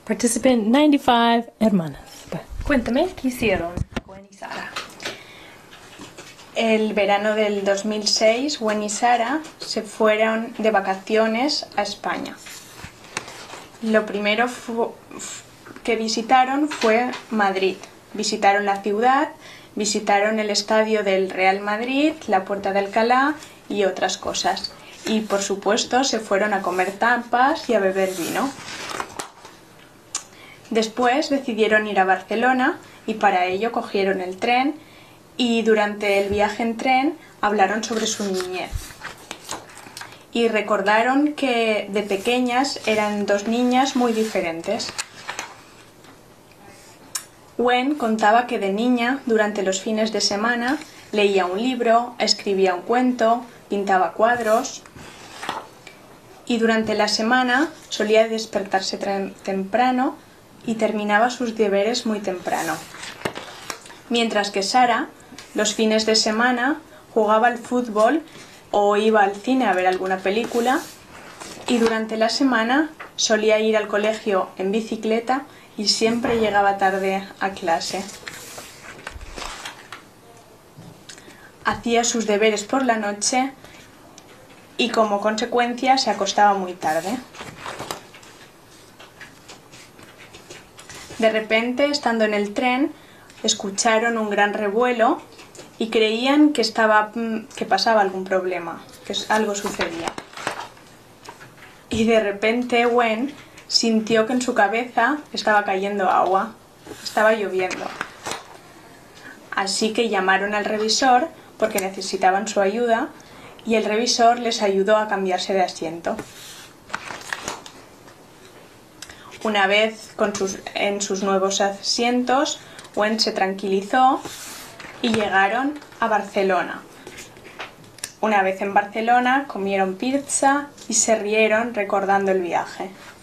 Participant 95, hermanas. Cuéntame, ¿qué hicieron Gwen y Sara? El verano del 2006, Gwen y Sara se fueron de vacaciones a España. Lo primero que visitaron fue Madrid. Visitaron la ciudad, visitaron el estadio del Real Madrid, la Puerta de Alcalá y otras cosas. Y por supuesto se fueron a comer tapas y a beber vino. Después decidieron ir a Barcelona y para ello cogieron el tren y durante el viaje en tren hablaron sobre su niñez. Y recordaron que de pequeñas eran dos niñas muy diferentes. Gwen contaba que de niña, durante los fines de semana, leía un libro, escribía un cuento, pintaba cuadros y durante la semana solía despertarse temprano y terminaba sus deberes muy temprano. Mientras que Sara, los fines de semana, jugaba al fútbol o iba al cine a ver alguna película y durante la semana solía ir al colegio en bicicleta y siempre llegaba tarde a clase. Hacía sus deberes por la noche y como consecuencia se acostaba muy tarde. De repente, estando en el tren, escucharon un gran revuelo y creían que pasaba algún problema, que algo sucedía. Y de repente Gwen sintió que en su cabeza estaba cayendo agua, estaba lloviendo. Así que llamaron al revisor porque necesitaban su ayuda y el revisor les ayudó a cambiarse de asiento. Una vez en sus nuevos asientos, Gwen se tranquilizó y llegaron a Barcelona. Una vez en Barcelona comieron pizza y se rieron recordando el viaje.